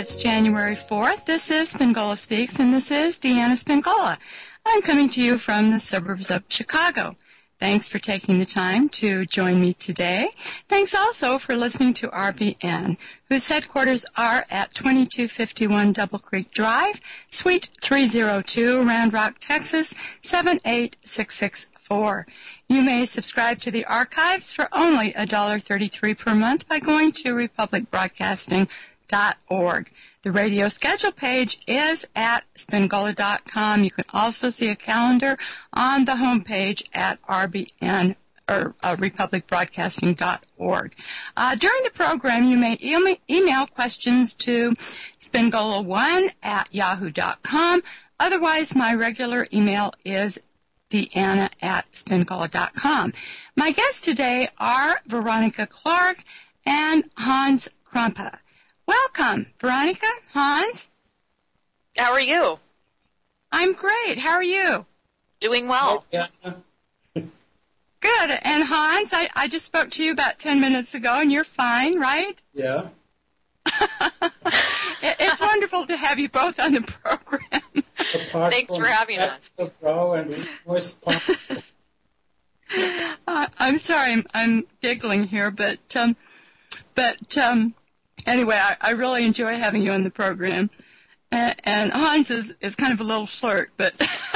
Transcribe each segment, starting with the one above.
It's January 4th. This is Spingola Speaks, and this is Deanna Spingola. I'm coming to you from the suburbs of Chicago. Thanks for taking the time to join me today. Thanks also for listening to RBN, whose headquarters are at 2251 Double Creek Drive, Suite 302, Round Rock, Texas, 78664. You may subscribe to the archives for only $1.33 per month by going to republicbroadcasting.org. The radio schedule page is at spingola.com. You can also see a calendar on the homepage at RBN or republicbroadcasting.org. During the program, you may email questions to spingola1@yahoo.com. Otherwise, my regular email is deanna@spingola.com. My guests today are Veronica Clark and Hans Krampe. Welcome, Veronica, Hans. How are you? I'm great. How are you? Doing well. Yeah. Good. And Hans, I just spoke to you about 10 minutes ago, and you're fine, right? Yeah. It's wonderful to have you both on the program. Thanks for having us. I'm sorry, I'm giggling here, but anyway, I really enjoy having you on the program. And Hans is kind of a little flirt, but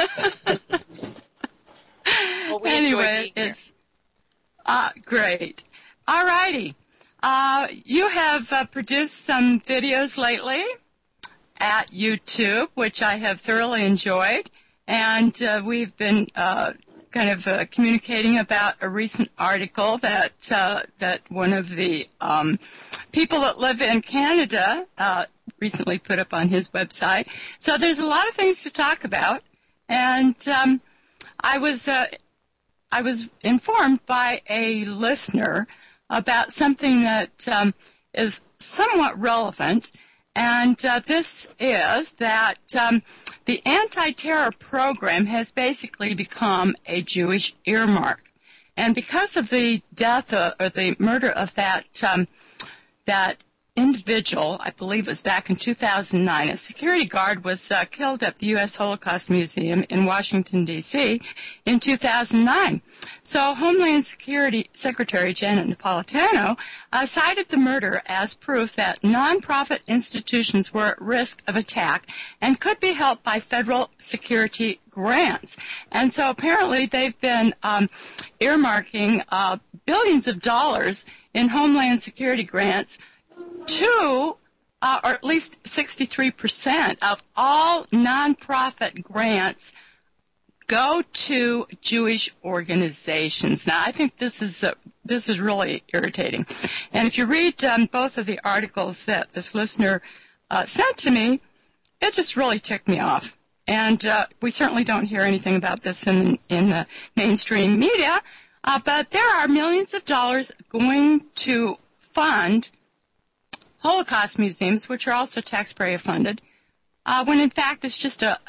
well, we anyway, it's great. All righty. You have produced some videos lately at YouTube, which I have thoroughly enjoyed, and we've been kind of communicating about a recent article that one of the people that live in Canada recently put up on his website. So there's a lot of things to talk about, and I was informed by a listener about something that is somewhat relevant, and this is that the anti-terror program has basically become a Jewish earmark. And because of the death or the murder of that individual, I believe it was back in 2009, a security guard was killed at the U.S. Holocaust Museum in Washington, D.C. in 2009. So Homeland Security Secretary Janet Napolitano cited the murder as proof that nonprofit institutions were at risk of attack and could be helped by federal security grants. And so apparently they've been earmarking billions of dollars in Homeland Security grants to, or at least 63% of all nonprofit grants go to Jewish organizations. Now, I think this is really irritating. And if you read both of the articles that this listener sent to me, it just really ticked me off. And we certainly don't hear anything about this in the mainstream media, but there are millions of dollars going to fund Holocaust museums, which are also taxpayer funded, when in fact it's just a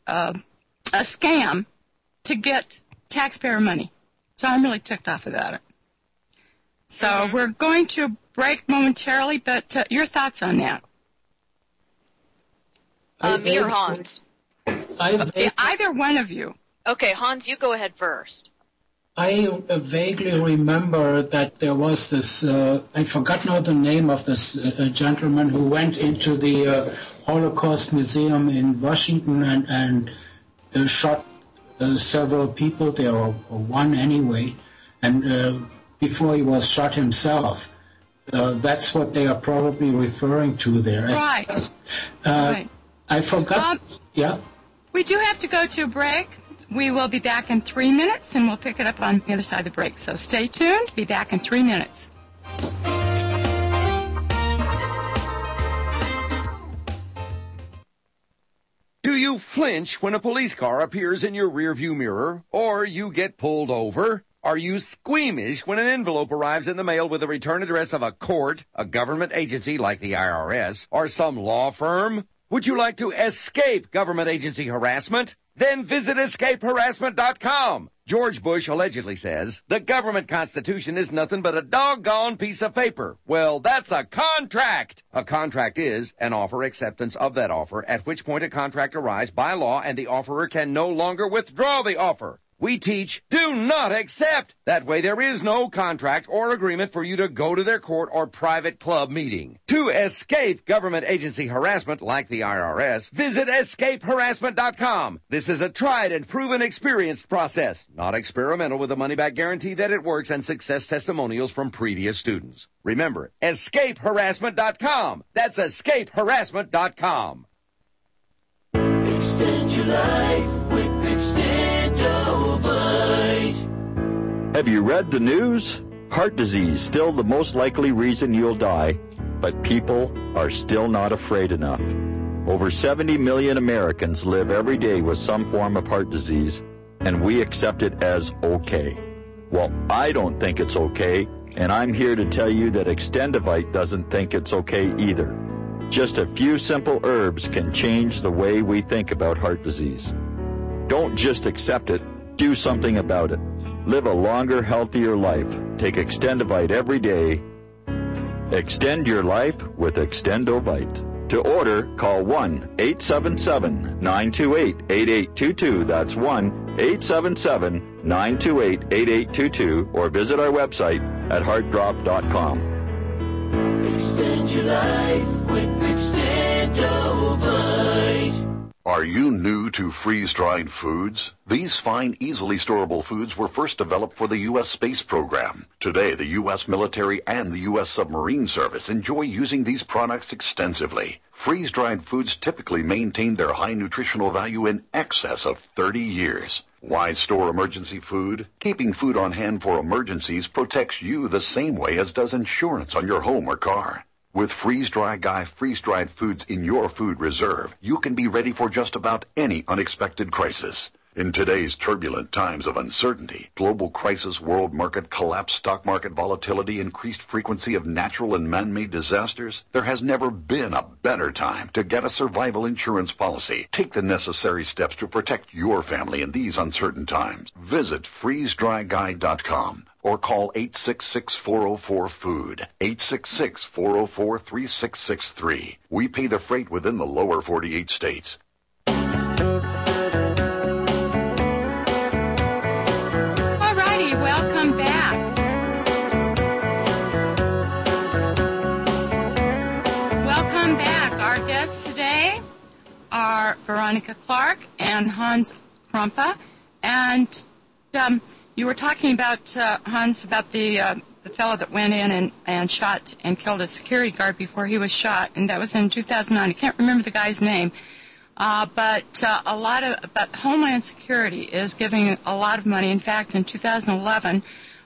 scam to get taxpayer money. So I'm really ticked off about it. So we're going to break momentarily, but your thoughts on that? Me or Hans? Either one of you. Okay, Hans, you go ahead first. I vaguely remember that there was this, I forgot now the name of this gentleman who went into the Holocaust Museum in Washington and shot several people there, or one anyway, and before he was shot himself. That's what they are probably referring to there. Right. Right. I forgot. Yeah. We do have to go to a break. We will be back in 3 minutes, and we'll pick it up on the other side of the break. So stay tuned. Be back in 3 minutes. Do you flinch when a police car appears in your rearview mirror, or you get pulled over? Are you squeamish when an envelope arrives in the mail with the return address of a court, a government agency like the IRS, or some law firm? Would you like to escape government agency harassment? Then visit escapeharassment.com. George Bush allegedly says, the government constitution is nothing but a doggone piece of paper. Well, that's a contract. A contract is an offer acceptance of that offer, at which point a contract arrives by law and the offerer can no longer withdraw the offer. We teach, do not accept. That way there is no contract or agreement for you to go to their court or private club meeting. To escape government agency harassment like the IRS, visit escapeharassment.com. This is a tried and proven experienced process, not experimental, with a money-back guarantee that it works and success testimonials from previous students. Remember, escapeharassment.com. That's escapeharassment.com. Extend your life with Extendovite. Have you read the news? Heart disease, still the most likely reason you'll die, but people are still not afraid enough. Over 70 million Americans live every day with some form of heart disease, and we accept it as okay. Well, I don't think it's okay, and I'm here to tell you that Extendovite doesn't think it's okay either. Just a few simple herbs can change the way we think about heart disease. Don't just accept it, do something about it. Live a longer, healthier life. Take Extendovite every day. Extend your life with Extendovite. To order, call 1-877-928-8822. That's 1-877-928-8822. Or visit our website at heartdrop.com. Extend your life with Extendovite. Are you new to freeze-dried foods? These fine, easily storable foods were first developed for the U.S. space program. Today, the U.S. military and the U.S. submarine service enjoy using these products extensively. Freeze-dried foods typically maintain their high nutritional value in excess of 30 years. Why store emergency food? Keeping food on hand for emergencies protects you the same way as does insurance on your home or car. With Freeze-Dry Guy freeze-dried foods in your food reserve, you can be ready for just about any unexpected crisis. In today's turbulent times of uncertainty, global crisis, world market collapse, stock market volatility, increased frequency of natural and man-made disasters, there has never been a better time to get a survival insurance policy. Take the necessary steps to protect your family in these uncertain times. Visit freezedryguy.com. or call 866-404-FOOD, 866-404-3663. We pay the freight within the lower 48 states. Alrighty, welcome back. Welcome back. Our guests today are Veronica Clark and Hans Krumpa, and you were talking about, Hans, about the fellow that went in and shot and killed a security guard before he was shot, and that was in 2009. I can't remember the guy's name, but Homeland Security is giving a lot of money. In fact, in 2011,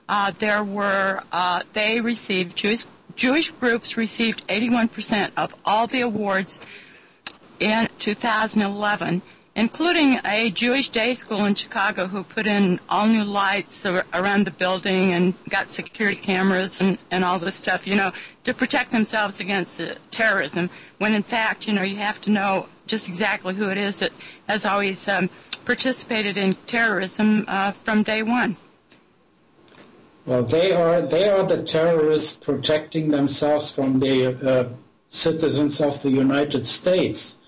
Jewish groups received 81% of all the awards in 2011. Including a Jewish day school in Chicago who put in all new lights around the building and got security cameras and all this stuff, to protect themselves against terrorism, when in fact, you have to know just exactly who it is that has always participated in terrorism from day one. Well, they are the terrorists protecting themselves from the citizens of the United States.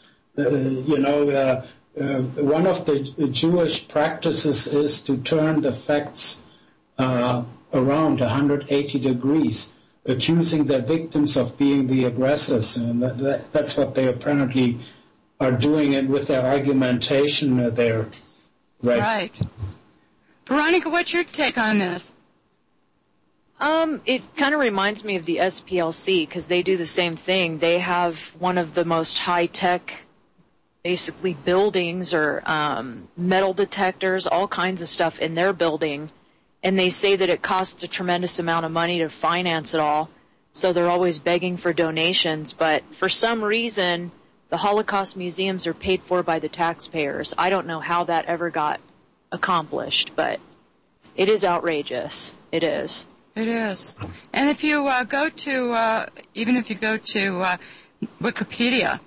One of the Jewish practices is to turn the facts around 180 degrees, accusing their victims of being the aggressors. And that's what they apparently are doing, and with their argumentation there. Right. Veronica, what's your take on this? It kind of reminds me of the SPLC, because they do the same thing. They have one of the most high-tech basically buildings or metal detectors, all kinds of stuff in their building, and they say that it costs a tremendous amount of money to finance it all, so they're always begging for donations. But for some reason, the Holocaust museums are paid for by the taxpayers. I don't know how that ever got accomplished, but it is outrageous. It is. It is. And if you go to Wikipedia,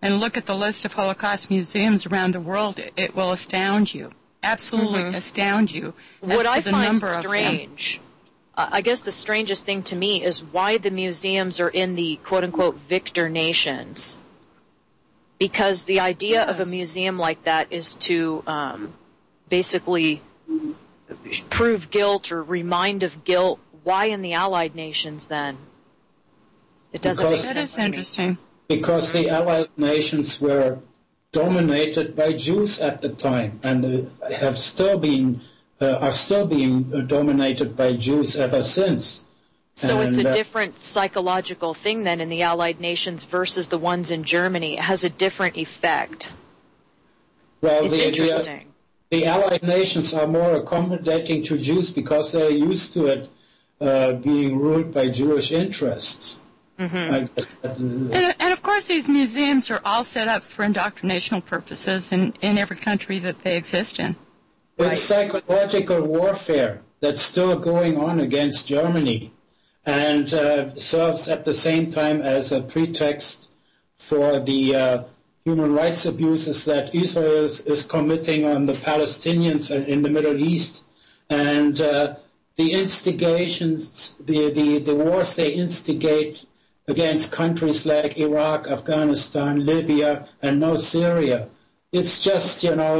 and look at the list of Holocaust museums around the world, it will astound you. Absolutely astound you. What I find strange, I guess the strangest thing to me is why the museums are in the quote-unquote victor nations. Because the idea of a museum like that is to basically prove guilt or remind of guilt. Why in the Allied nations then? It doesn't make sense to me. That is interesting. Because the Allied nations were dominated by Jews at the time, and are still being dominated by Jews ever since. So it's a different psychological thing then in the Allied nations versus the ones in Germany. It has a different effect. Well, it's interesting. The Allied nations are more accommodating to Jews because they're used to it being ruled by Jewish interests. I guess and of course, these museums are all set up for indoctrinational purposes in every country that they exist in. It's psychological warfare that's still going on against Germany, and serves at the same time as a pretext for the human rights abuses that Israel is committing on the Palestinians in the Middle East, and the instigations, the wars they instigate against countries like Iraq, Afghanistan, Libya, and now Syria. It's just,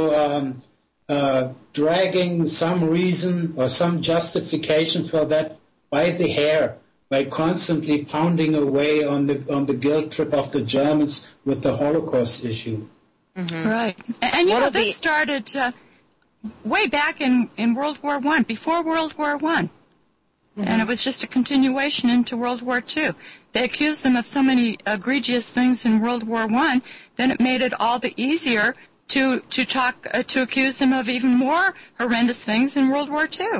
dragging some reason or some justification for that by the hair, by constantly pounding away on the guilt trip of the Germans with the Holocaust issue. Right. And this started way back in World War I, before World War I. And it was just a continuation into World War II. They accused them of so many egregious things in World War I, then it made it all the easier to accuse them of even more horrendous things in World War II.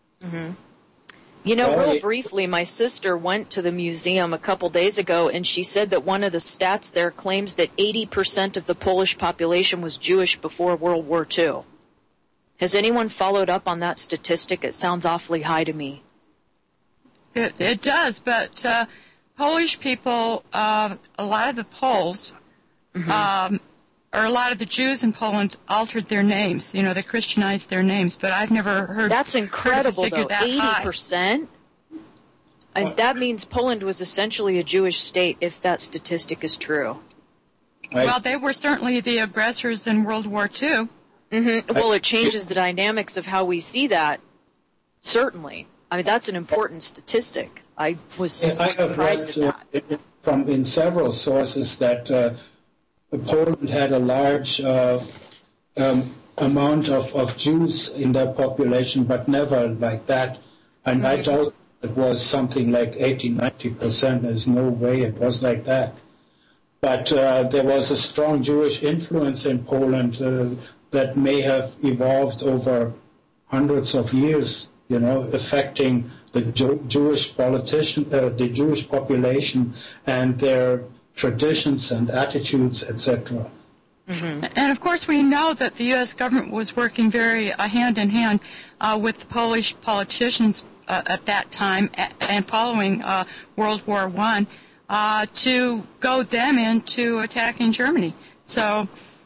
Real briefly, my sister went to the museum a couple days ago, and she said that one of the stats there claims that 80% of the Polish population was Jewish before World War II. Has anyone followed up on that statistic? It sounds awfully high to me. It does, but Polish people, a lot of the Poles, or a lot of the Jews in Poland altered their names. They Christianized their names, but I've never heard. That's incredible, though. 80%. That means Poland was essentially a Jewish state, if that statistic is true. Well, they were certainly the aggressors in World War II. Well, it changes the dynamics of how we see that. Certainly. That's an important statistic. I was surprised at that. In several sources that Poland had a large amount of Jews in their population, but never like that. And I doubt it was something like 80-90%. There's no way it was like that. But there was a strong Jewish influence in Poland that may have evolved over hundreds of years, affecting the Jewish the Jewish population and their traditions and attitudes, etc. And of course, we know that the U.S. government was working very hand in hand with the Polish politicians at that time and following World War I to goad them into attacking Germany. So,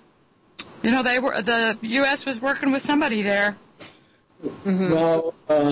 the U.S. was working with somebody there. Well,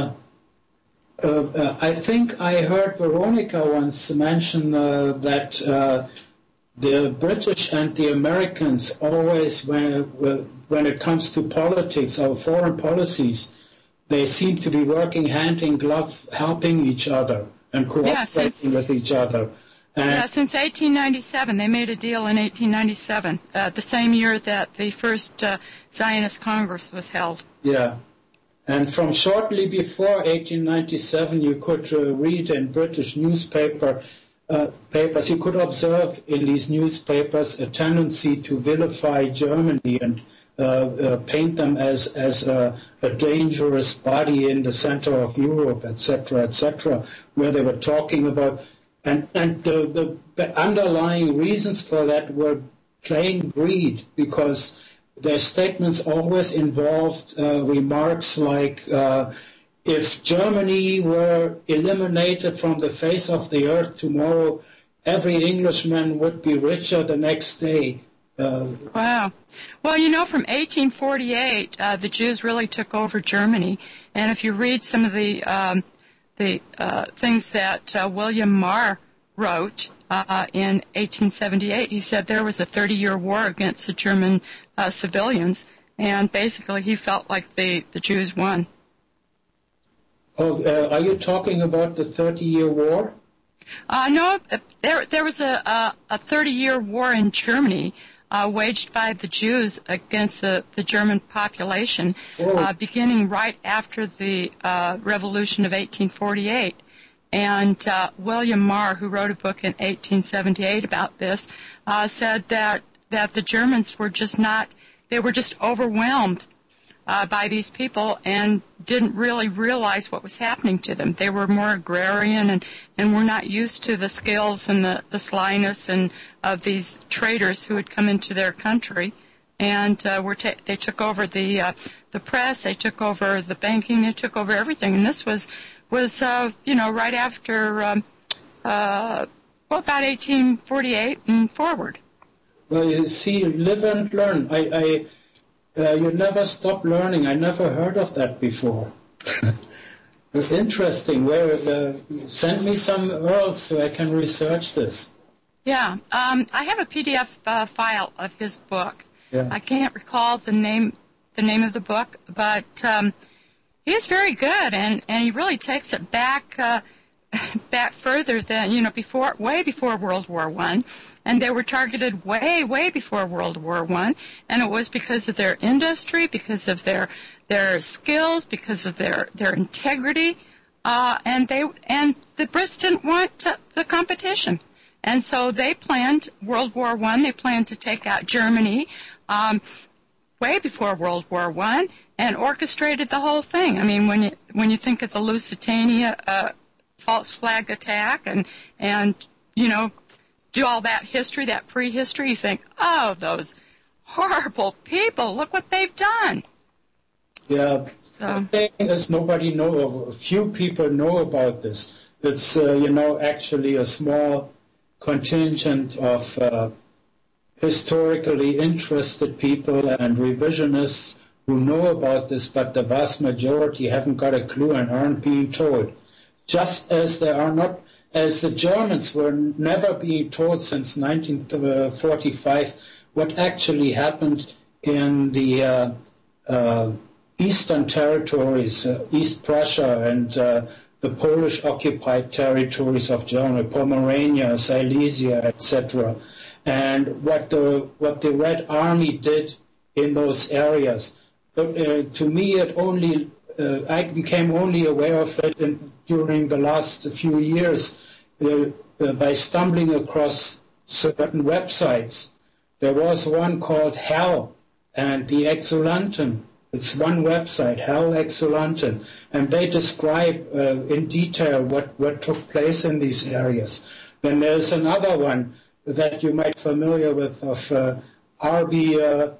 I think I heard Veronica once mention that the British and the Americans always, when it comes to politics or foreign policies, they seem to be working hand in glove, helping each other and cooperating with each other. Since 1897. They made a deal in 1897, the same year that the first Zionist Congress was held. Yeah. And from shortly before 1897, you could read in British papers, you could observe in these newspapers a tendency to vilify Germany and paint them as a dangerous body in the center of Europe, etc., where they were talking about, and the underlying reasons for that were plain greed, because their statements always involved remarks like, if Germany were eliminated from the face of the earth tomorrow, every Englishman would be richer the next day. Wow. Well, you know, from 1848, the Jews really took over Germany. And if you read some of the things that William Marr wrote in 1878, he said there was a 30-year war against the German civilians, and basically he felt like the Jews won. Oh, are you talking about the 30-year war? No, there was a 30-year war in Germany waged by the Jews against the German population, beginning right after the Revolution of 1848. And William Marr, who wrote a book in 1878 about this, said that the Germans were just they were just overwhelmed by these people and didn't really realize what was happening to them. They were more agrarian and were not used to the skills and the slyness and of these traders who had come into their country. And they took over the press, they took over the banking, they took over everything. And this was right after about 1848 and forward. Well, you see, live and learn. You never stop learning. I never heard of that before. It's interesting. Send me some URLs so I can research this. Yeah, I have a PDF file of his book. Yeah. I can't recall the name of the book, but he's very good, and he really takes it back further than way before World War I, and they were targeted way before World War I, and it was because of their industry, because of their skills, because of their integrity, and the Brits didn't want the competition. And so they planned World War I. They planned to take out Germany way before World War I, and orchestrated the whole thing. I mean, when you think of the Lusitania false flag attack and do all that history, that prehistory, you think, oh, those horrible people! Look what they've done. Yeah. So the thing is, few people know about this. It's actually a small contingent of historically interested people and revisionists who know about this, but the vast majority haven't got a clue and aren't being told. Just as the Germans were never being told since 1945 what actually happened in the Eastern territories, East Prussia and the Polish-occupied territories of Germany, Pomerania, Silesia, etc., and what the Red Army did in those areas. But to me, I became only aware of it during the last few years by stumbling across certain websites. There was one called Hell and the Exulanten. It's one website, Hell Exulanten, and they describe in detail what took place in these areas. Then there's another one that you might be familiar with of RB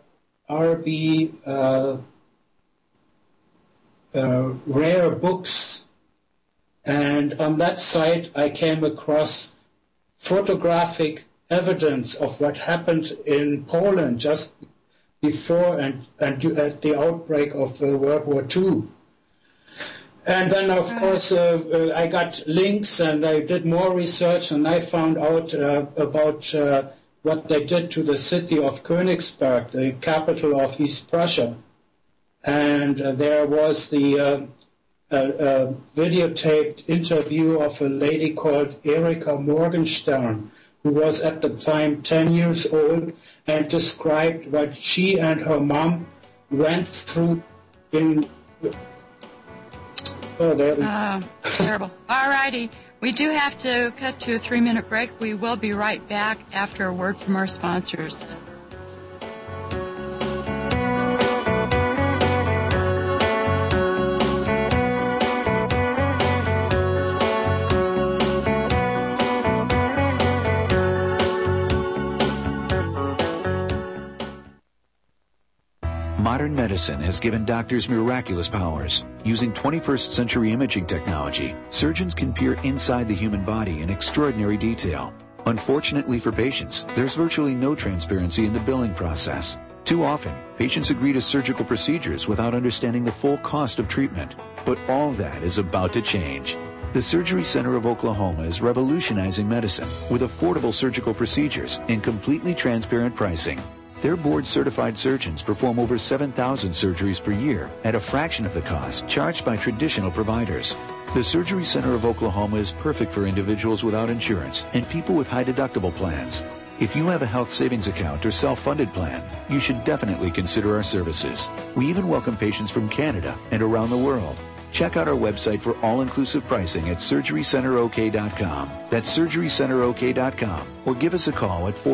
Rare Books, and on that site I came across photographic evidence of what happened in Poland just before and at the outbreak of World War II. And then, of course, I got links and I did more research, and I found out about what they did to the city of Königsberg, the capital of East Prussia. And there was the videotaped interview of a lady called Erika Morgenstern, who was at the time 10 years old, and described what she and her mom went through in... Oh, there we go. Terrible. All righty. We do have to cut to a 3-minute break. We will be right back after a word from our sponsors. Modern medicine has given doctors miraculous powers. Using 21st century imaging technology, surgeons can peer inside the human body in extraordinary detail. Unfortunately for patients, there's virtually no transparency in the billing process. Too often, patients agree to surgical procedures without understanding the full cost of treatment. But all that is about to change. The Surgery Center of Oklahoma is revolutionizing medicine with affordable surgical procedures and completely transparent pricing. Their board-certified surgeons perform over 7,000 surgeries per year at a fraction of the cost charged by traditional providers. The Surgery Center of Oklahoma is perfect for individuals without insurance and people with high deductible plans. If you have a health savings account or self-funded plan, you should definitely consider our services. We even welcome patients from Canada and around the world. Check out our website for all-inclusive pricing at SurgeryCenterOK.com. That's SurgeryCenterOK.com. Or give us a call at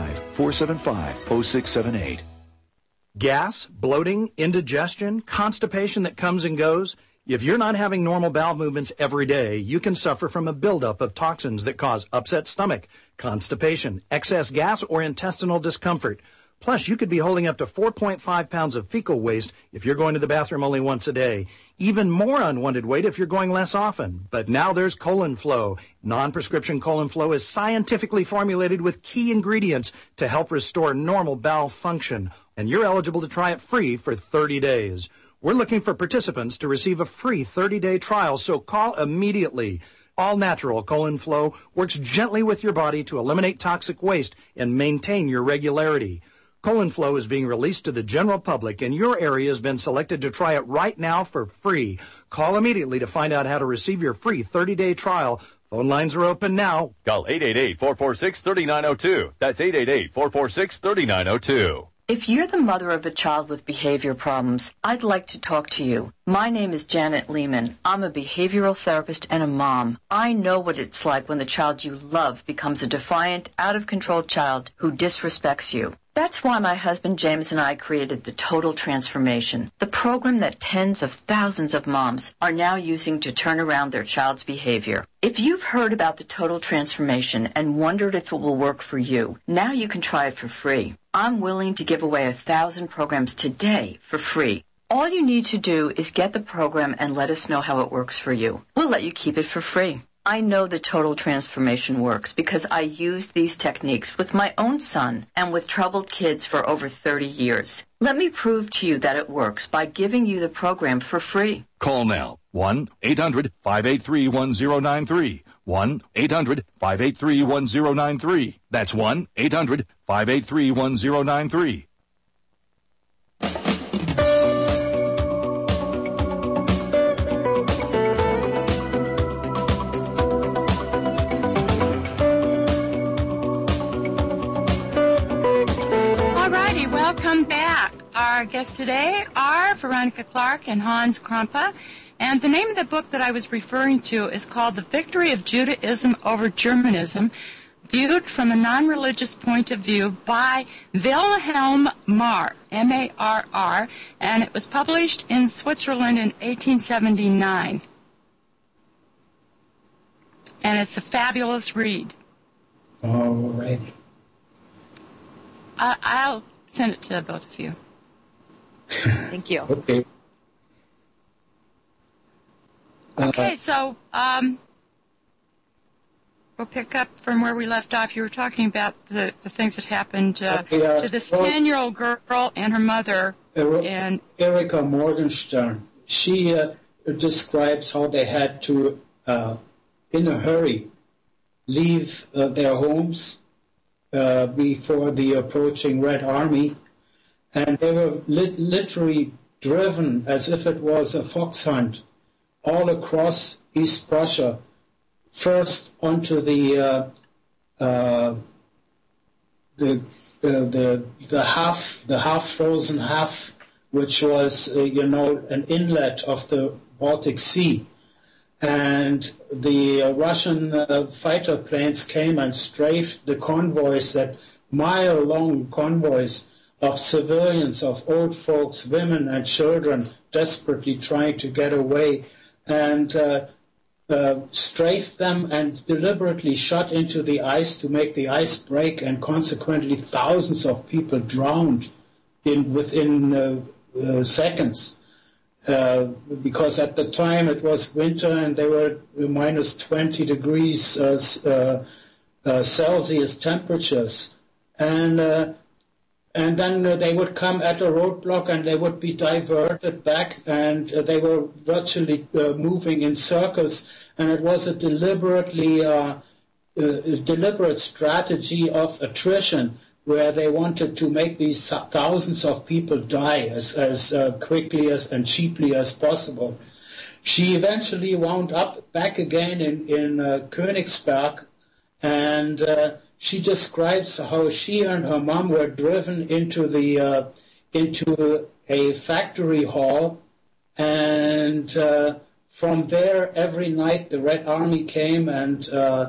405-475-0678. Gas, bloating, indigestion, constipation that comes and goes. If you're not having normal bowel movements every day, you can suffer from a buildup of toxins that cause upset stomach, constipation, excess gas, or intestinal discomfort. Plus, you could be holding up to 4.5 pounds of fecal waste if you're going to the bathroom only once a day. Even more unwanted weight if you're going less often. But now there's Colon Flow. Non-prescription Colon Flow is scientifically formulated with key ingredients to help restore normal bowel function. And you're eligible to try it free for 30 days. We're looking for participants to receive a free 30-day trial, so call immediately. All natural Colon Flow works gently with your body to eliminate toxic waste and maintain your regularity. Colon Flow is being released to the general public, and your area has been selected to try it right now for free. Call immediately to find out how to receive your free 30-day trial. Phone lines are open now. Call 888-446-3902. That's 888-446-3902. If you're the mother of a child with behavior problems, I'd like to talk to you. My name is Janet Lehman. I'm a behavioral therapist and a mom. I know what it's like when the child you love becomes a defiant, out-of-control child who disrespects you. That's why my husband James and I created the Total Transformation, the program that tens of thousands of moms are now using to turn around their child's behavior. If you've heard about the Total Transformation and wondered if it will work for you, now you can try it for free. I'm willing to give away 1,000 programs today for free. All you need to do is get the program and let us know how it works for you. We'll let you keep it for free. I know the Total Transformation works because I used these techniques with my own son and with troubled kids for over 30 years. Let me prove to you that it works by giving you the program for free. Call now. 1-800-583-1093. 1-800-583-1093. That's 1-800-583-1093. Welcome back. Our guests today are Veronica Clark and Hans Krampa, and the name of the book that I was referring to is called The Victory of Judaism over Germanism, Viewed from a Non-Religious Point of View by Wilhelm Marr, M-A-R-R, and it was published in Switzerland in 1879. And it's a fabulous read. All right. I'll send it to both of you. Thank you. Okay. Okay, so we'll pick up from where we left off. You were talking about the things that happened to this 10-year-old girl and her mother. And Erika Morgenstern. She describes how they had to, in a hurry, leave their homes before the approaching Red Army, and they were literally driven as if it was a fox hunt all across East Prussia, first onto the half frozen half, which was an inlet of the Baltic Sea. And the Russian fighter planes came and strafed the convoys, that mile-long convoys of civilians, of old folks, women and children, desperately trying to get away, and strafed them and deliberately shot into the ice to make the ice break, and consequently thousands of people drowned within seconds. Because at the time it was winter and they were minus 20 degrees Celsius temperatures. And then they would come at a roadblock and they would be diverted back, and they were virtually moving in circles. And it was a deliberate strategy of attrition, where they wanted to make these thousands of people die as quickly and cheaply as possible. She eventually wound up back again in Königsberg, and she describes how she and her mom were driven into a factory hall, and from there every night the Red Army came and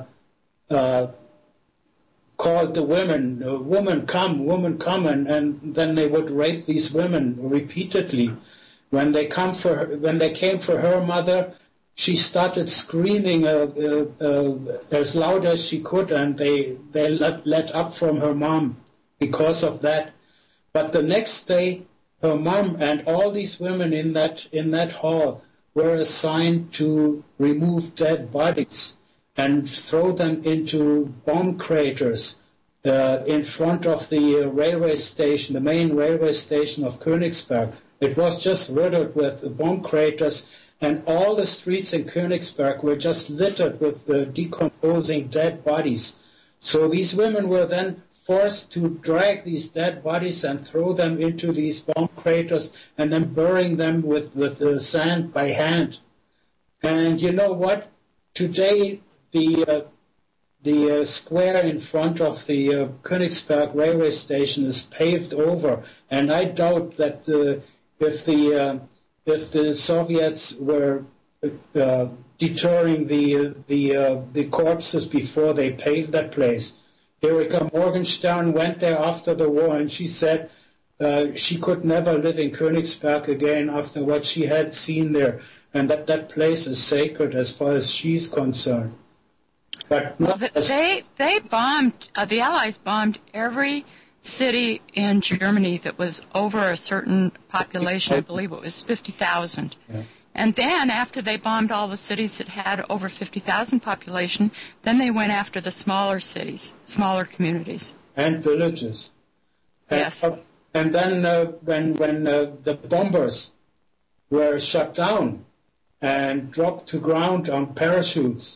called the woman come, and then they would rape these women repeatedly. When they came for her mother, she started screaming as loud as she could, and they let up from her mom because of that. But the next day, her mom and all these women in that hall were assigned to remove dead bodies and throw them into bomb craters in front of the railway station, the main railway station of Königsberg. It was just riddled with bomb craters, and all the streets in Königsberg were just littered with decomposing dead bodies. So these women were then forced to drag these dead bodies and throw them into these bomb craters and then burying them with sand by hand. And you know what? Today, the square in front of the Königsberg railway station is paved over, and I doubt that if the Soviets were deterring the corpses before they paved that place. Erika Morgenstern went there after the war, and she said she could never live in Königsberg again after what she had seen there, and that place is sacred as far as she's concerned. But they bombed. The Allies bombed every city in Germany that was over a certain population. I believe it was 50,000. Yeah. And then after they bombed all the cities that had over 50,000 population, then they went after the smaller cities, smaller communities. And villages. Yes. And then when the bombers were shut down and dropped to ground on parachutes,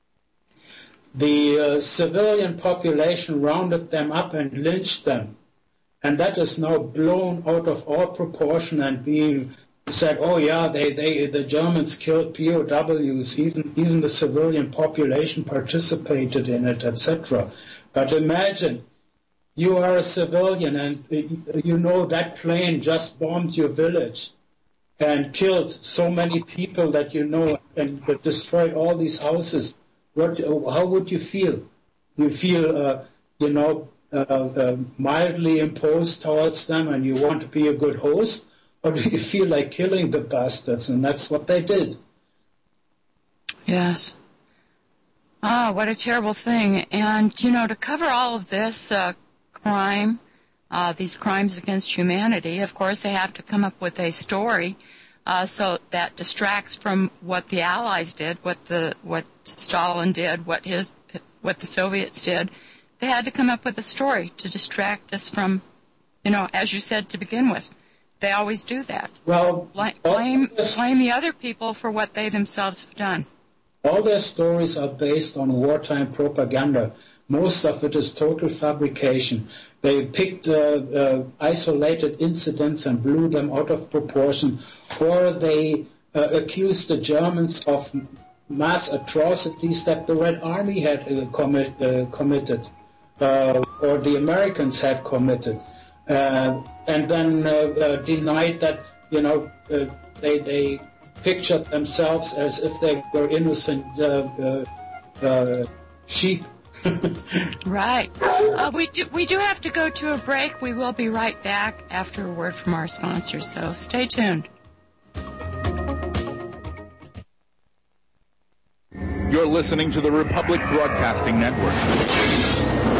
the civilian population rounded them up and lynched them. And that is now blown out of all proportion and being said, oh yeah, the Germans killed POWs, even the civilian population participated in it, etc. But imagine, you are a civilian and you know that plane just bombed your village and killed so many people that you know and destroyed all these houses. How would you feel? You feel, mildly imposed towards them and you want to be a good host? Or do you feel like killing the bastards? And that's what they did. Yes. Oh, what a terrible thing. And, to cover all of this crime, these crimes against humanity, of course they have to come up with a story so that distracts from what the Allies did, what Stalin did, what the Soviets did. They had to come up with a story to distract us from, as you said to begin with. They always do that. Well, blame the other people for what they themselves have done. All their stories are based on wartime propaganda. Most of it is total fabrication. They picked isolated incidents and blew them out of proportion, or they accused the Germans of mass atrocities that the Red Army had committed, or the Americans had committed, and then denied that, they pictured themselves as if they were innocent sheep. Right. We do have to go to a break. We will be right back after a word from our sponsors, so stay tuned. You're listening to the Republic Broadcasting Network,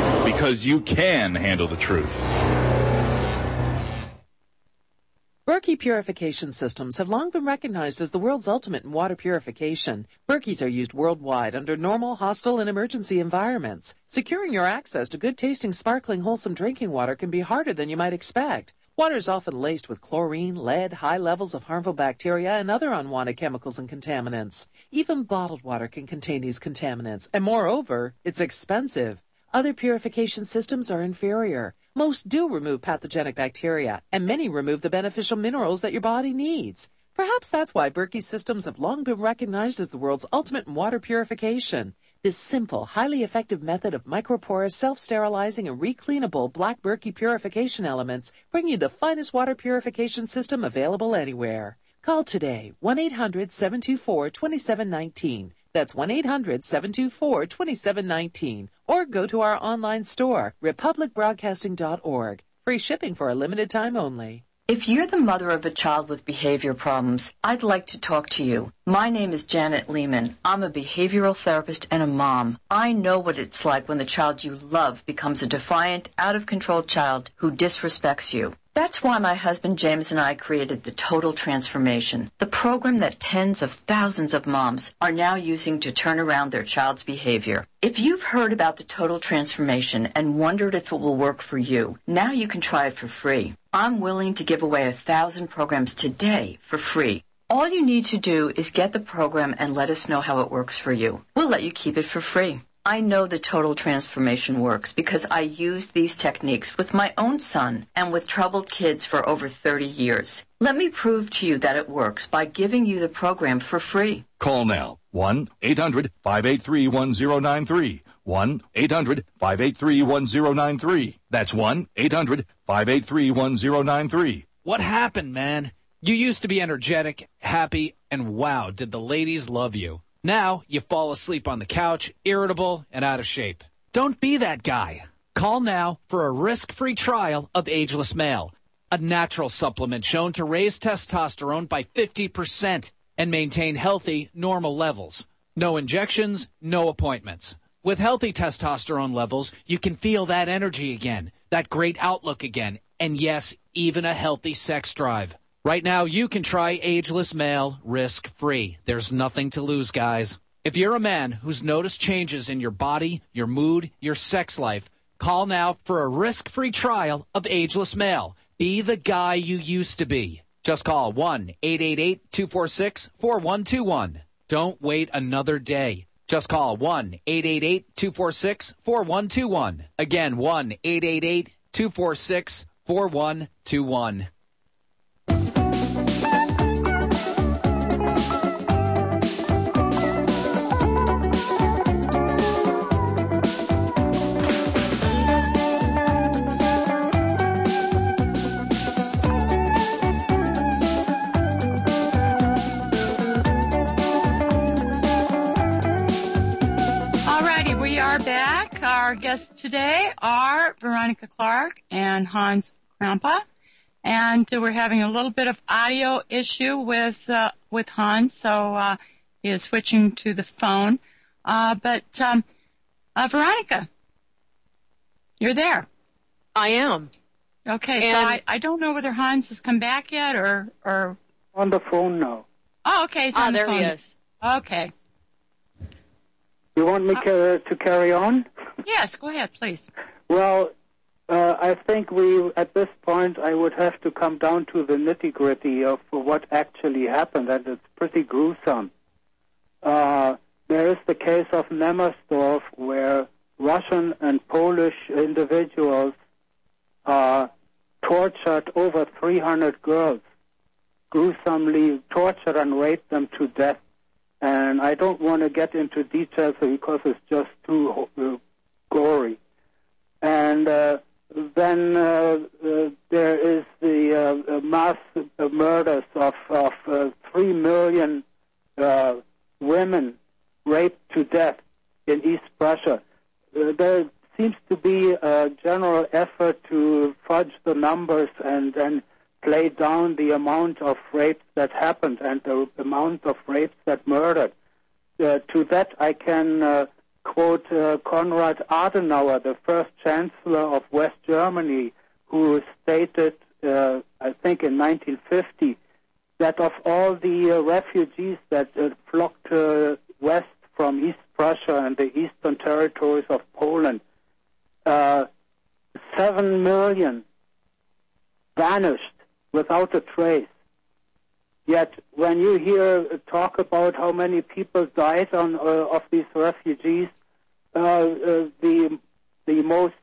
because you can handle the truth. Berkey Berkey purification systems have long been recognized as the world's ultimate in water purification. Berkeys are used worldwide under normal, hostile, and emergency environments. Securing your access to good-tasting, sparkling, wholesome drinking water can be harder than you might expect. Water is often laced with chlorine, lead, high levels of harmful bacteria, and other unwanted chemicals and contaminants. Even bottled water can contain these contaminants, and moreover, it's expensive. Other purification systems are inferior. Most do remove pathogenic bacteria, and many remove the beneficial minerals that your body needs. Perhaps that's why Berkey systems have long been recognized as the world's ultimate in water purification. This simple, highly effective method of microporous, self-sterilizing, and recleanable black Berkey purification elements bring you the finest water purification system available anywhere. Call today, 1-800-724-2719. That's 1-800-724-2719. Or go to our online store, republicbroadcasting.org. Free shipping for a limited time only. If you're the mother of a child with behavior problems, I'd like to talk to you. My name is Janet Lehman. I'm a behavioral therapist and a mom. I know what it's like when the child you love becomes a defiant, out-of-control child who disrespects you. That's why my husband James and I created the Total Transformation, the program that tens of thousands of moms are now using to turn around their child's behavior. If you've heard about the Total Transformation and wondered if it will work for you, now you can try it for free. I'm willing to give away 1,000 programs today for free. All you need to do is get the program and let us know how it works for you. We'll let you keep it for free. I know the Total Transformation works because I used these techniques with my own son and with troubled kids for over 30 years. Let me prove to you that it works by giving you the program for free. Call now. 1-800-583-1093. 1-800-583-1093. That's 1-800-583-1093. What happened, man? You used to be energetic, happy, and wow, did the ladies love you. Now, you fall asleep on the couch, irritable, and out of shape. Don't be that guy. Call now for a risk-free trial of Ageless Male, a natural supplement shown to raise testosterone by 50% and maintain healthy, normal levels. No injections, no appointments. With healthy testosterone levels, you can feel that energy again, that great outlook again, and yes, even a healthy sex drive. Right now, you can try Ageless Male risk-free. There's nothing to lose, guys. If you're a man who's noticed changes in your body, your mood, your sex life, call now for a risk-free trial of Ageless Male. Be the guy you used to be. Just call 1-888-246-4121. Don't wait another day. Just call 1-888-246-4121. Again, 1-888-246-4121. Back. Our guests today are Veronica Clark and Hans Krampa, and we're having a little bit of audio issue with Hans, so he is switching to the phone. But Veronica, you're there. I am. Okay, and so I don't know whether Hans has come back yet or on the phone now. Oh, okay, he's on the phone. There he is. Okay. You want me to carry on? Yes, go ahead, please. Well, I think at this point, I would have to come down to the nitty-gritty of what actually happened, and it's pretty gruesome. There is the case of Nemmersdorf, where Russian and Polish individuals tortured over 300 girls, gruesomely tortured and raped them to death. And I don't want to get into details because it's just too gory. And then there is the mass murders of 3 million women raped to death in East Prussia. There seems to be a general effort to fudge the numbers and play down the amount of rapes that happened and the amount of rapes that murdered. To that I can quote Konrad Adenauer, the first Chancellor of West Germany, who stated I think in 1950, that of all the refugees that flocked west from East Prussia and the eastern territories of Poland, 7 million vanished without a trace. Yet when you hear talk about how many people died of these refugees, the most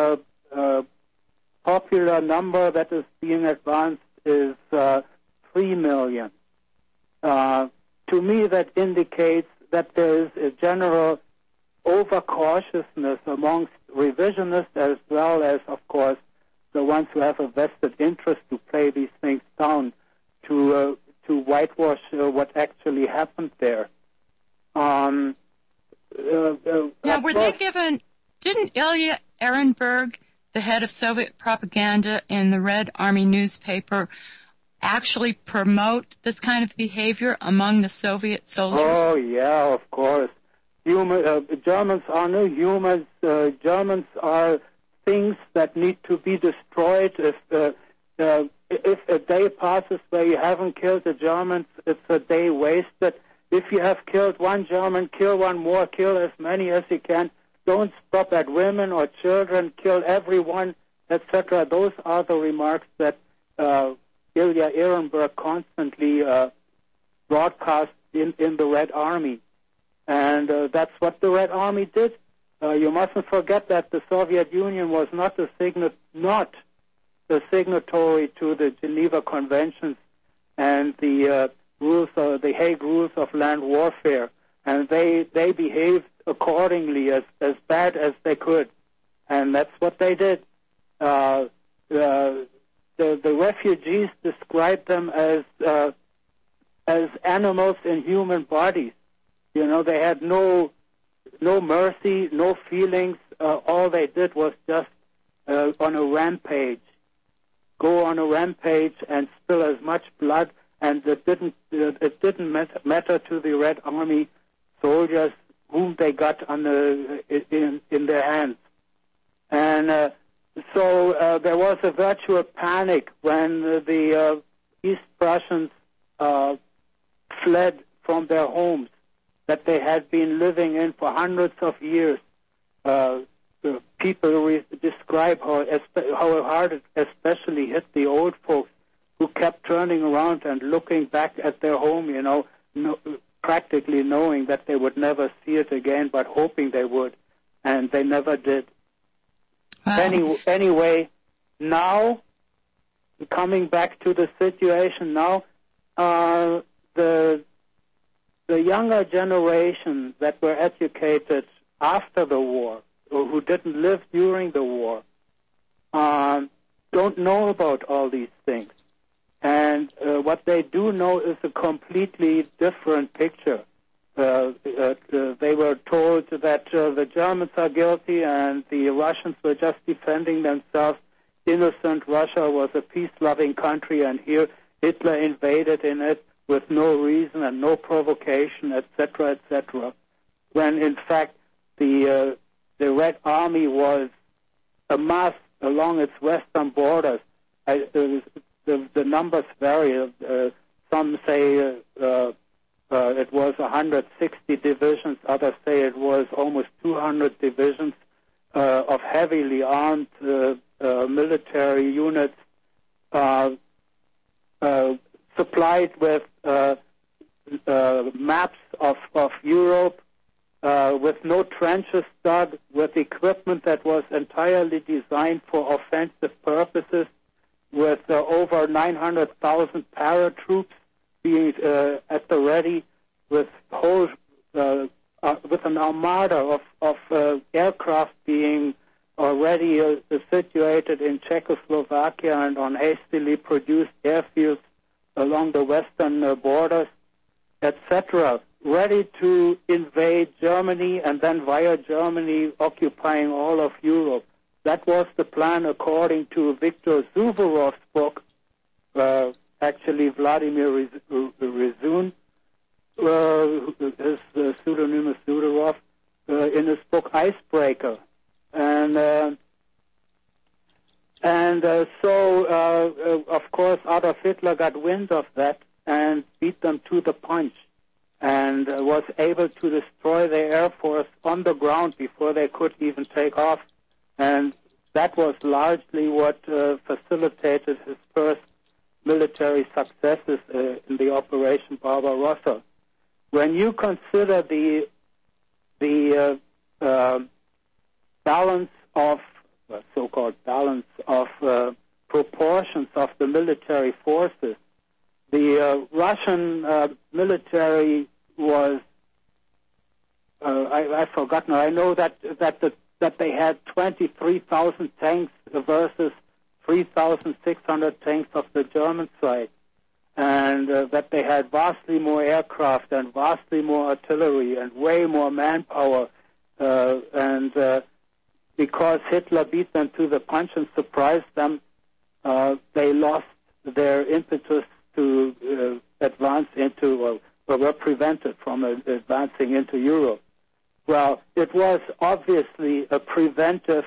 popular number that is being advanced is 3 million. To me, that indicates that there is a general overcautiousness amongst revisionists as well as, of course, the ones who have a vested interest to play these things down, to whitewash what actually happened there. Now, were they given? Didn't Ilya Ehrenberg, the head of Soviet propaganda in the Red Army newspaper, actually promote this kind of behavior among the Soviet soldiers? Oh, yeah, of course. Germans are no humans. Germans are things that need to be destroyed. If a day passes where you haven't killed the Germans, it's a day wasted. If you have killed one German, kill one more, kill as many as you can. Don't stop at women or children, kill everyone, etc. Those are the remarks that Ilya Ehrenberg constantly broadcast in the Red Army. And that's what the Red Army did. You mustn't forget that the Soviet Union was not the signatory to the Geneva Conventions and the the Hague Rules of Land Warfare, and they behaved accordingly as bad as they could, and that's what they did. The refugees described them as animals in human bodies. You know, they had no mercy, no feelings. All they did was just on a rampage, go on a rampage and spill as much blood, and it didn't matter to the Red Army soldiers whom they got in their hands. And so there was a virtual panic when the East Prussians fled from their homes that they had been living in for hundreds of years. People describe how hard it especially hit the old folks who kept turning around and looking back at their home, practically knowing that they would never see it again, but hoping they would, and they never did. Wow. Anyway, now, coming back to the situation now, the younger generation that were educated after the war, or who didn't live during the war, don't know about all these things. And what they do know is a completely different picture. They were told that the Germans are guilty and the Russians were just defending themselves. Innocent Russia was a peace-loving country, and here Hitler invaded in it with no reason and no provocation, etc., etc. When in fact the Red Army was amassed along its western borders. The numbers vary. Some say it was 160 divisions. Others say it was almost 200 divisions of heavily armed military units supplied with maps of Europe, with no trenches dug, with equipment that was entirely designed for offensive purposes, with over 900,000 paratroops being at the ready, with an armada of aircraft being already situated in Czechoslovakia and on hastily produced airfields along the western borders, etc., ready to invade Germany and then via Germany occupying all of Europe. That was the plan according to Viktor Suvorov's book, actually Vladimir Rizun, his pseudonym is Suvorov, in his book Icebreaker. And And of course, Adolf Hitler got wind of that and beat them to the punch and was able to destroy their air force on the ground before they could even take off. And that was largely what facilitated his first military successes in the Operation Barbarossa. When you consider the balance of so-called balance of proportions of the military forces, the Russian military was I've forgotten. I know that they had 23,000 tanks versus 3,600 tanks of the German side, and that they had vastly more aircraft and vastly more artillery and way more manpower, because Hitler beat them to the punch and surprised them, they lost their impetus to advance into, or were prevented from advancing into Europe. Well, it was obviously a preventive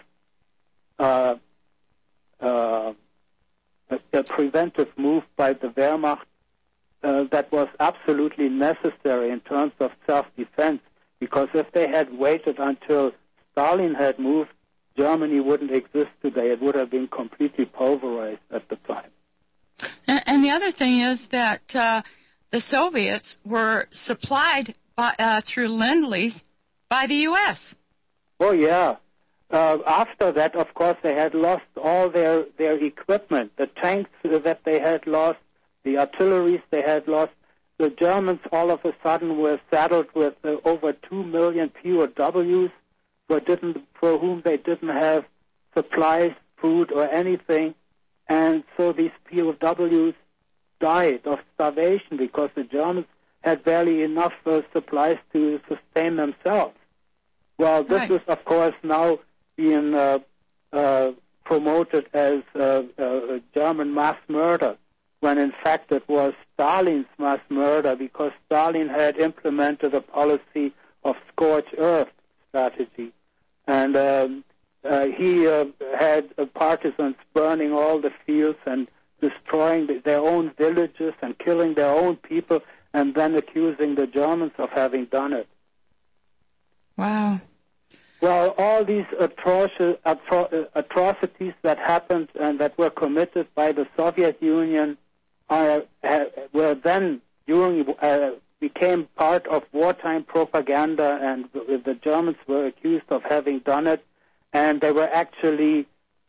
move by the Wehrmacht that was absolutely necessary in terms of self-defense, because if they had waited until Stalin had moved, Germany wouldn't exist today. It would have been completely pulverized at the time. And the other thing is that the Soviets were supplied through Lend-Lease by the U.S. Oh, yeah. After that, of course, they had lost all their equipment, the tanks that they had lost, the artilleries they had lost. The Germans all of a sudden were saddled with over 2 million POWs for whom they didn't have supplies, food, or anything. And so these POWs died of starvation because the Germans had barely enough supplies to sustain themselves. Well, this is, of course, now being promoted as German mass murder, when in fact it was Stalin's mass murder, because Stalin had implemented a policy of scorched earth strategy. And he had partisans burning all the fields and destroying their own villages and killing their own people, and then accusing the Germans of having done it. Wow. Well, all these atrocities that happened and that were committed by the Soviet Union were then became part of wartime propaganda, and the Germans were accused of having done it, and they were actually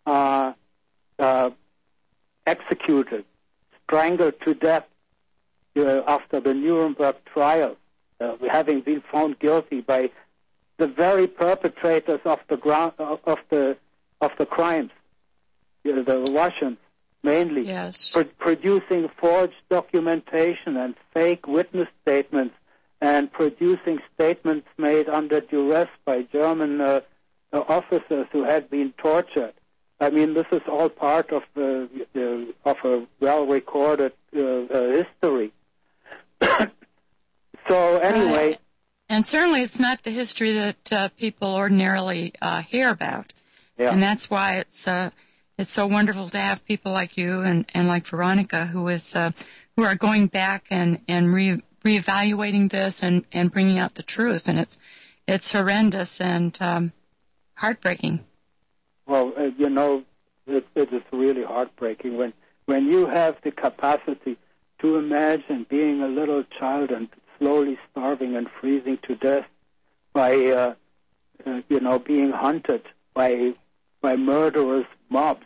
executed, strangled to death after the Nuremberg trial, having been found guilty by the very perpetrators of the crimes, the Russians mainly, yes, producing forged documentation and fake witness statements, and producing statements made under duress by German officers who had been tortured. I mean, this is all part of a well-recorded history. So anyway. And certainly it's not the history that people ordinarily hear about. Yeah. And that's why it's so wonderful to have people like you and like Veronica who are going back and reevaluating this and bringing out the truth. And it's horrendous and heartbreaking. Well, it is really heartbreaking when you have the capacity to imagine being a little child and slowly starving and freezing to death by, being hunted by murderous mobs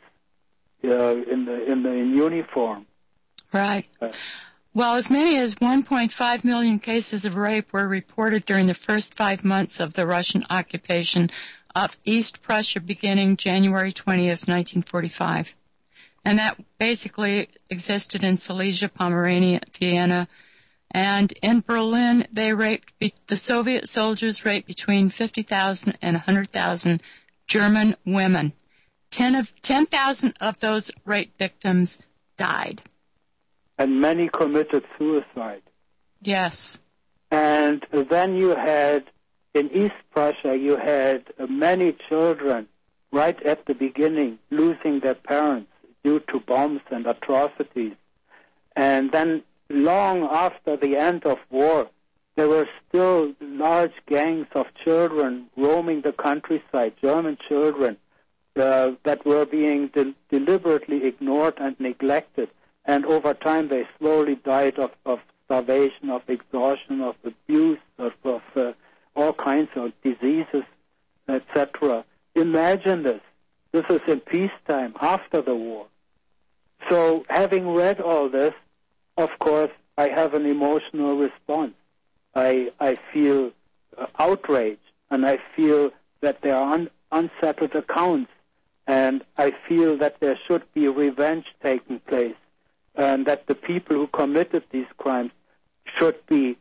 in uniform. Right. Well, as many as 1.5 million cases of rape were reported during the first 5 months of the Russian occupation of East Prussia beginning January 20th, 1945. And that basically existed in Silesia, Pomerania, Vienna. And in Berlin, the Soviet soldiers raped between 50,000 and 100,000 German women. 10,000 of those rape victims died. And many committed suicide. Yes. And then you had, in East Prussia, you had many children right at the beginning, losing their parents due to bombs and atrocities. And then long after the end of war, there were still large gangs of children roaming the countryside, German children, that were being deliberately ignored and neglected. And over time, they slowly died of starvation, of exhaustion, of abuse, of all kinds of diseases, etc. Imagine this. This is in peacetime, after the war. So having read all this, of course, I have an emotional response. I feel outrage, and I feel that there are unsettled accounts, and I feel that there should be revenge taking place, and that the people who committed these crimes should be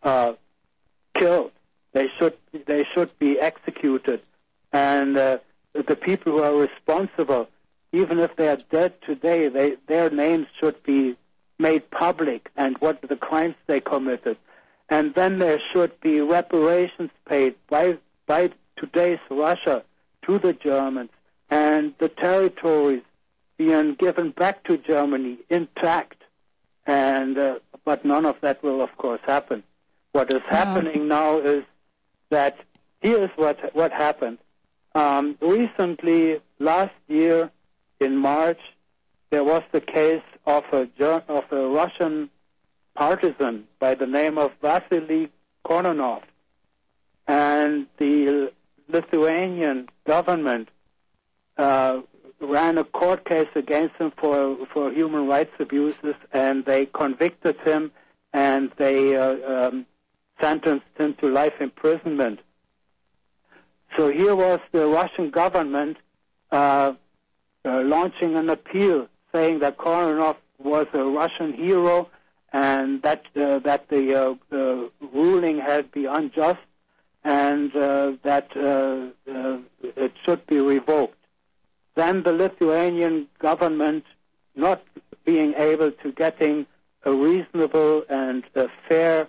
killed. They should be executed, and the people who are responsible, even if they are dead today, their names should be made public, and what the crimes they committed. And then there should be reparations paid by today's Russia to the Germans, and the territories being given back to Germany intact. And but none of that will, of course, happen. What is happening now is that here's what happened. Recently, last year in March, there was the case of a Russian partisan by the name of Vasily Kononov, and the Lithuanian government ran a court case against him for human rights abuses, and they convicted him, and they sentenced him to life imprisonment. So here was the Russian government launching an appeal, saying that Kononov was a Russian hero, and that the ruling had been unjust, and that it should be revoked. Then the Lithuanian government, not being able to getting a reasonable and a fair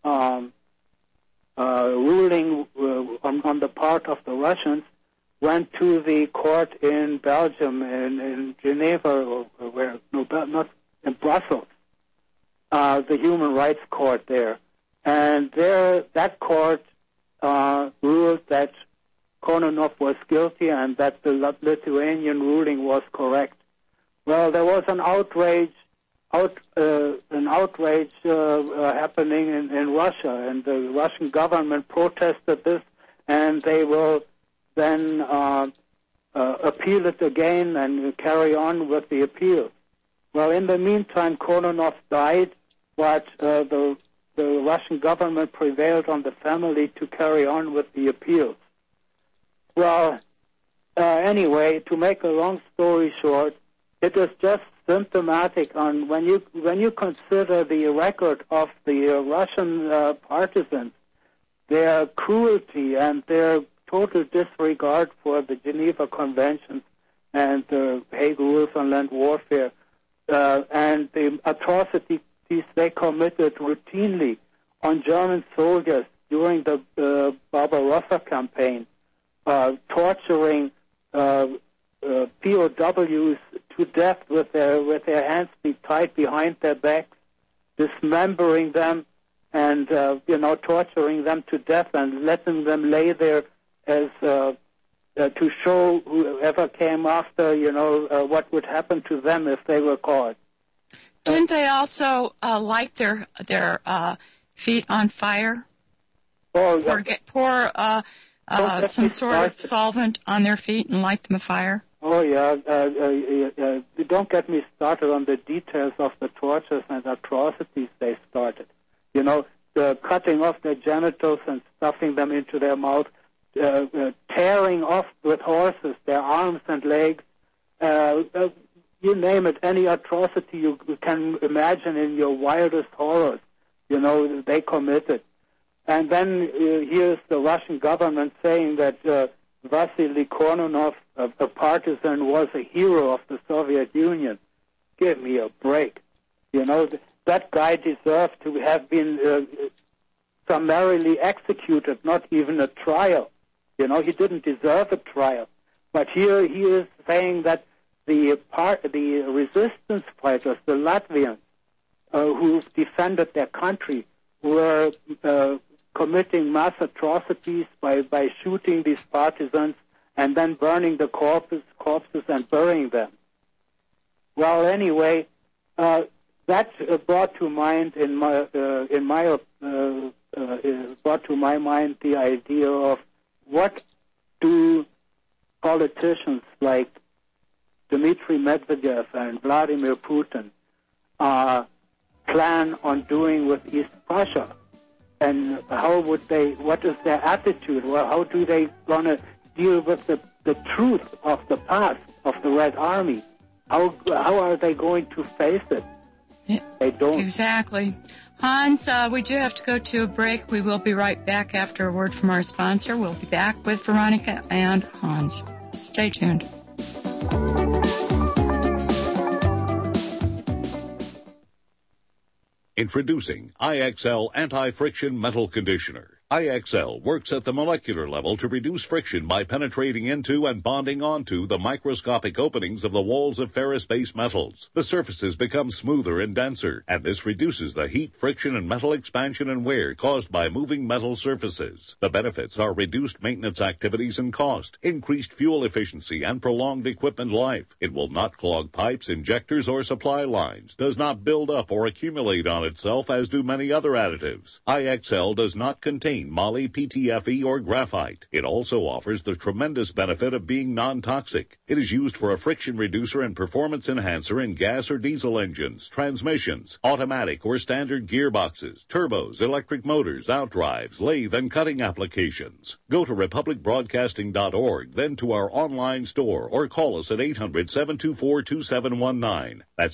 ruling on the part of the Russians, went to the court in Belgium, in Geneva, not in Brussels, the Human Rights Court there. And there, that court ruled that Kononov was guilty and that the Lithuanian ruling was correct. Well, there was an outrage happening in Russia, and the Russian government protested this, and they will then appeal it again and carry on with the appeal. Well, in the meantime, Kononov died, but the Russian government prevailed on the family to carry on with the appeals. Well, anyway, to make a long story short, it is just symptomatic on when you consider the record of the Russian partisans, their cruelty and their total disregard for the Geneva Conventions and the Hague Rules on Land Warfare, and the atrocities they committed routinely on German soldiers during the Barbarossa campaign, torturing POWs to death with their hands tied behind their backs, dismembering them, and torturing them to death and letting them lay there as to show whoever came after, what would happen to them if they were caught. Didn't they also light their feet on fire? Oh, pour some sort of solvent on their feet and light them afire? Oh, yeah. Don't get me started on the details of the tortures and atrocities they started. The cutting off their genitals and stuffing them into their mouth, tearing off with horses their arms and legs, you name it, any atrocity you can imagine in your wildest horrors, they committed. And then here's the Russian government saying that Vasily Kononov, a partisan, was a hero of the Soviet Union. Give me a break. That guy deserved to have been summarily executed, not even a trial. He didn't deserve a trial. But here he is saying that the resistance fighters, the Latvians, who defended their country, were committing mass atrocities by shooting these partisans and then burning the corpses and burying them. Well, anyway, that brought to mind brought to my mind the idea of what do politicians like Dmitry Medvedev and Vladimir Putin plan on doing with East Prussia, and what is their attitude? Well, how do they going to deal with the truth of the past of the Red Army? How are they going to face it? Yeah, they don't. Exactly. Hans, we do have to go to a break. We will be right back after a word from our sponsor. We'll be back with Veronica and Hans. Stay tuned. Introducing IXL Anti-Friction Metal Conditioner. IXL works at the molecular level to reduce friction by penetrating into and bonding onto the microscopic openings of the walls of ferrous-based metals. The surfaces become smoother and denser, and this reduces the heat, friction, and metal expansion and wear caused by moving metal surfaces. The benefits are reduced maintenance activities and cost, increased fuel efficiency, and prolonged equipment life. It will not clog pipes, injectors, or supply lines, does not build up or accumulate on itself as do many other additives. IXL does not contain moly, PTFE, or graphite. It also offers the tremendous benefit of being non-toxic. It is used for a friction reducer and performance enhancer in gas or diesel engines, transmissions, automatic or standard gearboxes, turbos, electric motors, outdrives, lathe, and cutting applications. Go to republicbroadcasting.org, then to our online store, or call us at 800-724-2719. That's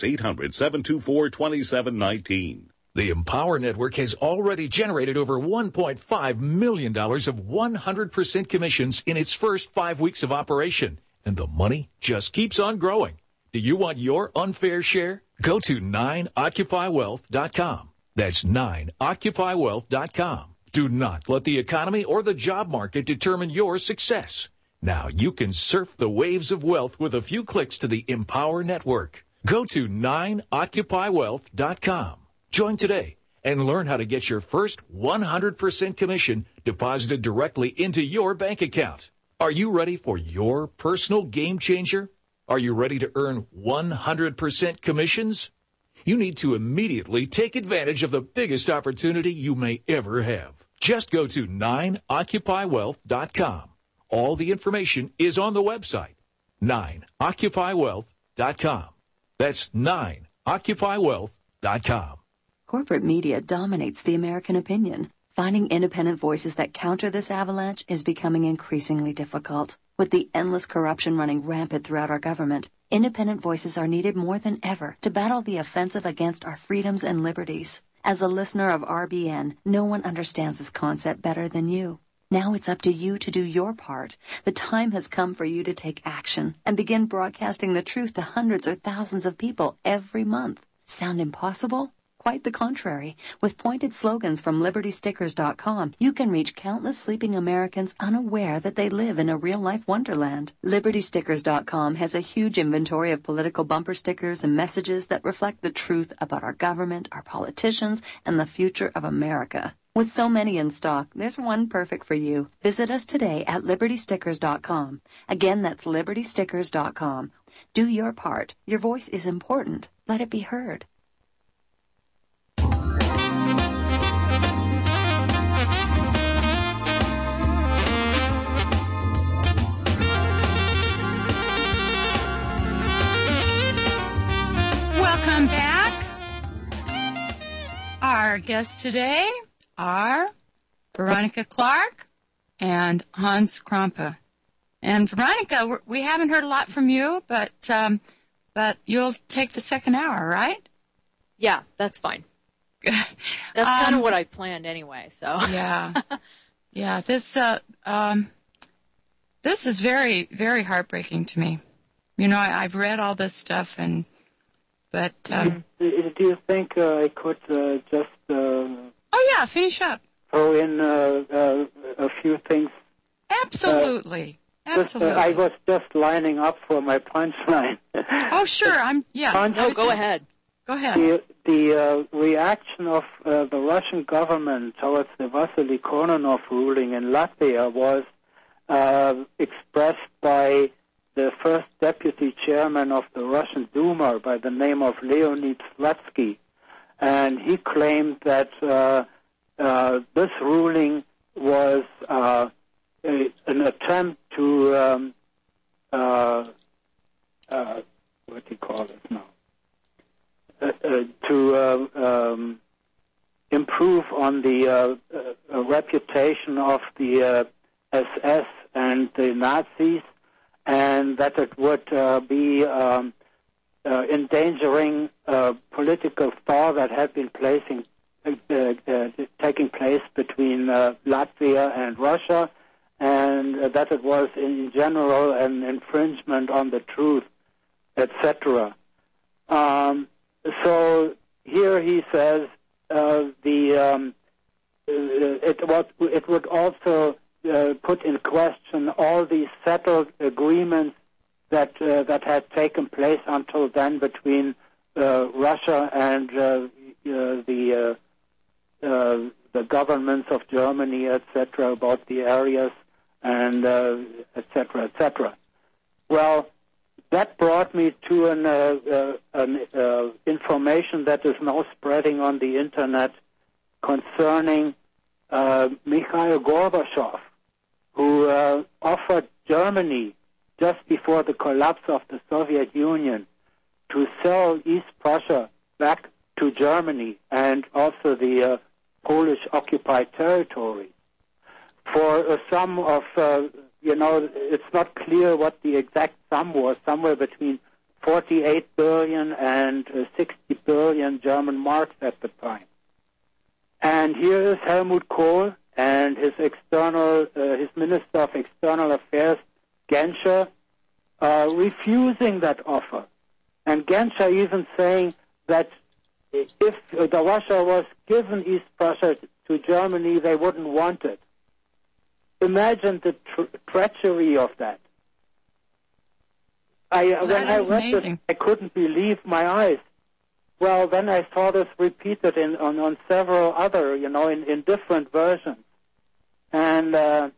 800-724-2719. The Empower Network has already generated over $1.5 million of 100% commissions in its first 5 weeks of operation, and the money just keeps on growing. Do you want your unfair share? Go to 9occupywealth.com. That's 9occupywealth.com. Do not let the economy or the job market determine your success. Now you can surf the waves of wealth with a few clicks to the Empower Network. Go to 9occupywealth.com. Join today and learn how to get your first 100% commission deposited directly into your bank account. Are you ready for your personal game changer? Are you ready to earn 100% commissions? You need to immediately take advantage of the biggest opportunity you may ever have. Just go to 9occupywealth.com. All the information is on the website, 9occupywealth.com. That's 9occupywealth.com. Corporate media dominates the American opinion. Finding independent voices that counter this avalanche is becoming increasingly difficult. With the endless corruption running rampant throughout our government, independent voices are needed more than ever to battle the offensive against our freedoms and liberties. As a listener of RBN, no one understands this concept better than you. Now it's up to you to do your part. The time has come for you to take action and begin broadcasting the truth to hundreds or thousands of people every month. Sound impossible? Quite the contrary. With pointed slogans from LibertyStickers.com, you can reach countless sleeping Americans unaware that they live in a real-life wonderland. LibertyStickers.com has a huge inventory of political bumper stickers and messages that reflect the truth about our government, our politicians, and the future of America. With so many in stock, there's one perfect for you. Visit us today at LibertyStickers.com. Again, that's LibertyStickers.com. Do your part. Your voice is important. Let it be heard. Welcome back. Our guests today are Veronica Clark and Hans Krampe. And Veronica, we haven't heard a lot from you, but you'll take the second hour, right? Yeah, that's fine. That's kind of what I planned anyway. So yeah. This is very, very heartbreaking to me. You know, I've read all this stuff, but do you think I could just finish up? Throw in a few things. Absolutely. Absolutely. I was just lining up for my punchline. Oh, sure. Go ahead. Go ahead. The reaction of the Russian government towards the Vasily Kononov ruling in Latvia was expressed by the first deputy chairman of the Russian Duma by the name of Leonid Slutsky. And he claimed that this ruling was an attempt to, what do you call it now? To improve on the reputation of the SS and the Nazis, and that it would be endangering political thaw that had been taking place between Latvia and Russia, and that it was in general an infringement on the truth, etc. So here he says it would also put in question all these settled agreements that had taken place until then between Russia and the governments of Germany, etc., about the areas and etc., etc. Well, that brought me to an information that is now spreading on the internet concerning Mikhail Gorbachev, who offered Germany just before the collapse of the Soviet Union to sell East Prussia back to Germany and also the Polish occupied territory for a sum of, it's not clear what the exact sum was, somewhere between 48 billion and 60 billion German marks at the time. And here is Helmut Kohl and his Minister of External Affairs, Genscher, refusing that offer. And Genscher even saying that if Russia was given East Prussia to Germany, they wouldn't want it. Imagine the treachery of that. When I read this, I couldn't believe my eyes. Well, then I saw this repeated on several other, in different versions. And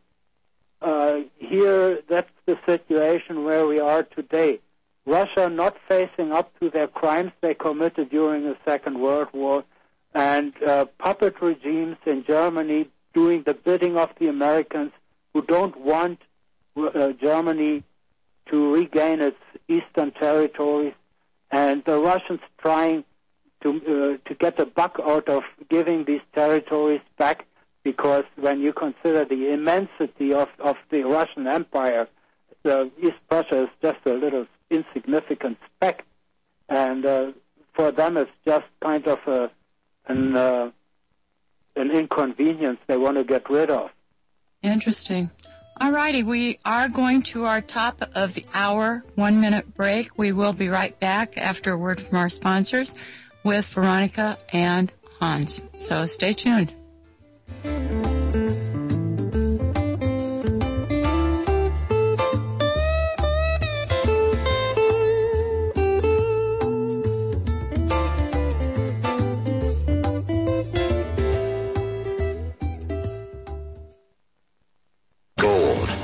here, that's the situation where we are today. Russia not facing up to their crimes they committed during the Second World War, and puppet regimes in Germany doing the bidding of the Americans who don't want Germany to regain its eastern territories, and the Russians trying to get a buck out of giving these territories back, because when you consider the immensity of the Russian Empire, the East Prussia is just a little insignificant speck, and for them it's just kind of an inconvenience they want to get rid of. Interesting. All righty, we are going to our top of the hour 1-minute break. We will be right back after a word from our sponsors with Veronica and Hans. So stay tuned.